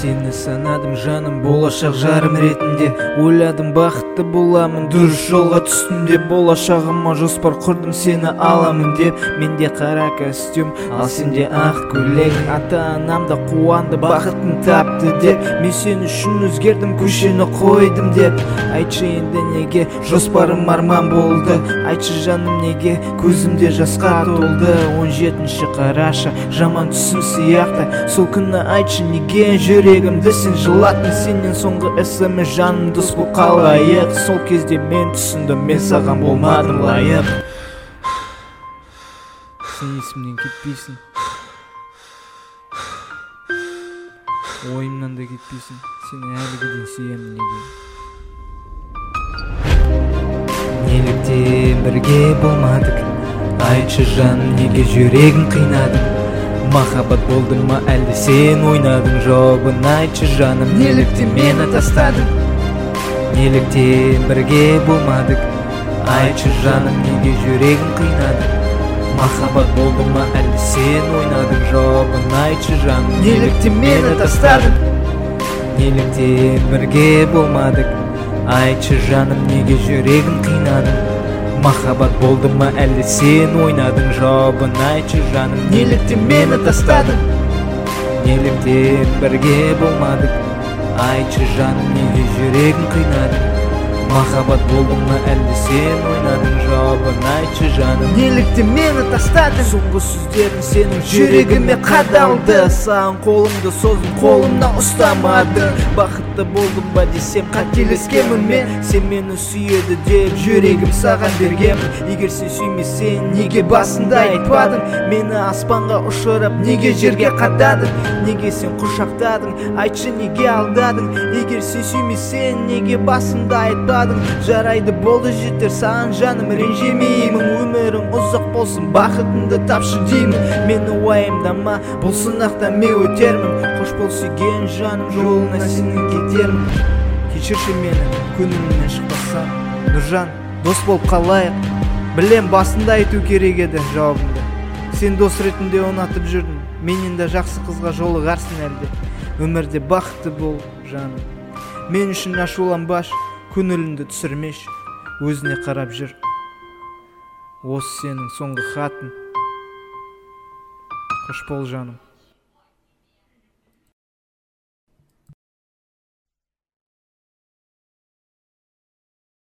сені санадым жаным болашақ жарым ретінде, ойладым бақытты боламын дұрыс жолға түстім деп, болашағыма жоспар құрдым сені аламын деп. Менде қара костюм, ал сенде ақ көйлек, ата-анам да қуанды бақытын тапты деп. Мен сен үшін өзгердім, көшені қойдым деп. Айтшы енді неге жоспарым арман болды, айтшы жаным неге көзімде жасқа толды. 17 қараша жаман түсім сияқты, сол күні айтшы неге жүрегімді сен жылаттың. Сенен соңғы смс жаным дос бұл қалайық, сол кезде мен түсіндім мен саған болмадым лайық. Сен есімнен кетпейсің, ойымнан да кетпейсің, сені әліге дейін сүйемін неге. Неліктен бірге болмадық, айтшы жаным неге жүрегін қинадың. Махаббат болды ма әлде сен ойнадың, жауабын айтшы жаным неліктен мені тастадың. Неліктен бірге болмадық, айтшы жаным неге жүрегін қинадың. Махаббат болды ма әлде сен ойнадың, жауабын айтшы жаным неліктен мені тастадың. Неліктен бірге болмадық, айтшы жаным неге жүрегін қинадың. Махаббат болды ма әлде сен ойнадың, жауабын айтшы жаным неліктен мені тастадың. Неліктен бірге болмадық, айтшы жаным неге жүрегін қинадың. Махаббат болды ма әлде сен ойнадың, жауабын айтшы жаным неліктен мені тастадың. Соңғы сөздерің сенің жүрегіме қадалды, саған қолымды создым, қолымнан ұстамадың. Бақытты болдым ба десем қателескенмін мен, сен мені сүйеді деп жүрегім саған бергенмін. Егер сен сүймесең неге басында айтпадың, мені аспанға ұшырып неге жерге қададың. Неге сен құшақтадың, айтшы неге алдадың. Егер сен сүймесең неге басында айтпадың. Жарайды болды жетер саған жаным ренжімеймін, өмірің ұзақ болсын бақытыңды тапшы деймін. Мені уайымдама бұл сынақтан мен өтермін, қош бол сүйген жаным жолына сенің кетермін. Кешірші мені көңілімнен шықпасам, Нұржан дос болып қалайық. Білем басында айту керек еді жауабымды, сен дос ретінде ұнатып жүрдің, менен де жақсы қызға жолығарсың әлде. Өмірде бақытты бол жаным, мен үшін ашуланбаш, көңіліңді түсірмеш, өзіне қарап жүр. Осы сенің соңғы хатың. Қош бол жаным.